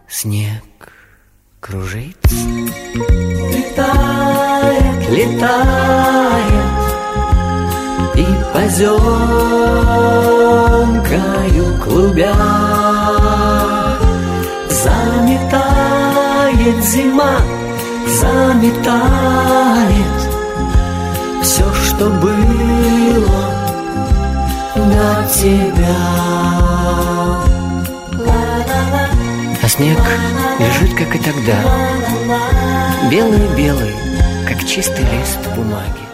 снег кружится, летает, летает, и поземкою клубя заметает зима, заметает все, что было до тебя. А снег лежит, как и тогда, белый-белый, как чистый лист бумаги.